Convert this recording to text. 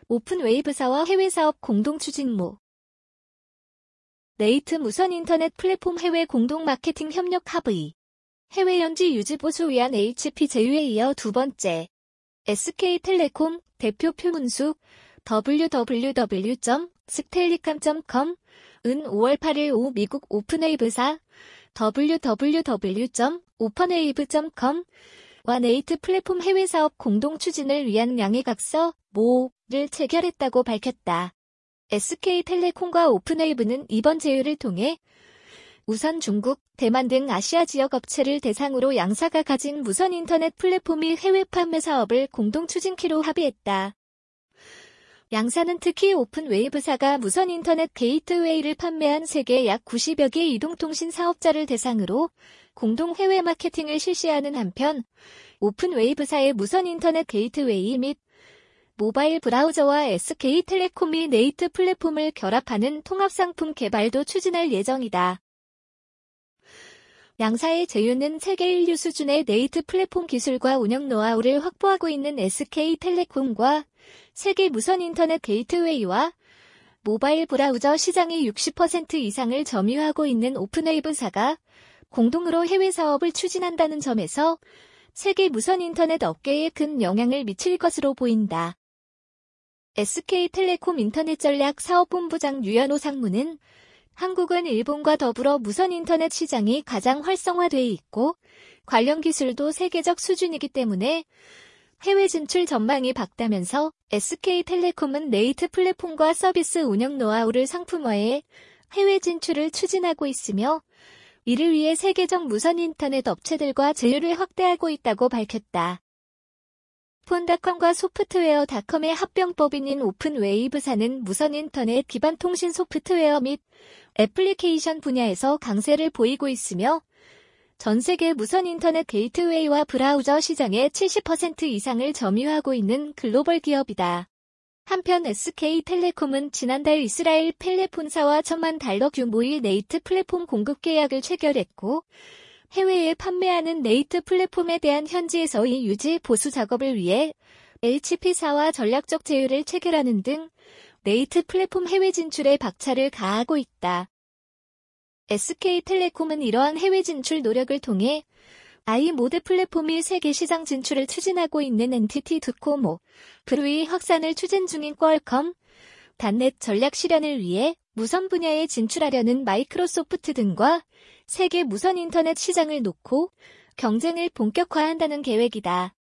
오픈웨이브사와 해외사업 공동 추진모. 네이트 무선 인터넷 플랫폼 해외 공동 마케팅 협력 합의. 해외 연지 유지 보수 위한 HP 제휴에 이어 두 번째. SK텔레콤 대표 표문수 www.stellicom.com 은 5월 8일 오후 미국 오픈웨이브사 www.openwave.com 와 네이트 플랫폼 해외 사업 공동 추진을 위한 양해각서 모를 체결했다고 밝혔다. SK텔레콤과 오픈웨이브는 이번 제휴를 통해 우선 중국, 대만 등 아시아 지역 업체를 대상으로 양사가 가진 무선 인터넷 플랫폼 및 해외 판매 사업을 공동 추진키로 합의했다. 양사는 특히 오픈웨이브사가 무선 인터넷 게이트웨이를 판매한 세계 약 90여 개 이동통신 사업자를 대상으로 공동 해외 마케팅을 실시하는 한편 오픈웨이브사의 무선 인터넷 게이트웨이 및 모바일 브라우저와 SK텔레콤이 네이트 플랫폼을 결합하는 통합상품 개발도 추진할 예정이다. 양사의 제휴는 세계 인류 수준의 네이트 플랫폼 기술과 운영 노하우를 확보하고 있는 SK텔레콤과 세계 무선 인터넷 게이트웨이와 모바일 브라우저 시장의 60% 이상을 점유하고 있는 오픈웨이브사가 공동으로 해외 사업을 추진한다는 점에서 세계 무선 인터넷 업계에 큰 영향을 미칠 것으로 보인다. SK텔레콤 인터넷전략사업본부장 유연호 상무는 한국은 일본과 더불어 무선 인터넷 시장이 가장 활성화돼 있고 관련 기술도 세계적 수준이기 때문에 해외 진출 전망이 밝다면서 SK텔레콤은 네이트 플랫폼과 서비스 운영 노하우를 상품화해 해외 진출을 추진하고 있으며 이를 위해 세계적 무선 인터넷 업체들과 제휴를 확대하고 있다고 밝혔다. 폰닷컴과 소프트웨어닷컴의 합병법인인 오픈웨이브사는 무선 인터넷 기반 통신 소프트웨어 및 애플리케이션 분야에서 강세를 보이고 있으며 전 세계 무선 인터넷 게이트웨이와 브라우저 시장의 70% 이상을 점유하고 있는 글로벌 기업이다. 한편 SK텔레콤은 지난달 이스라엘 펠레폰사와 $1,000만 규모의 네이트 플랫폼 공급 계약을 체결했고 해외에 판매하는 네이트 플랫폼에 대한 현지에서의 유지 보수 작업을 위해 HP사와 전략적 제휴를 체결하는 등 네이트 플랫폼 해외 진출에 박차를 가하고 있다. SK텔레콤은 이러한 해외 진출 노력을 통해 i모드 플랫폼이 세계 시장 진출을 추진하고 있는 NTT 도코모, 브루의 확산을 추진 중인 퀄컴, 단넷 전략 실현을 위해 무선 분야에 진출하려는 마이크로소프트 등과 세계 무선 인터넷 시장을 놓고 경쟁을 본격화한다는 계획이다.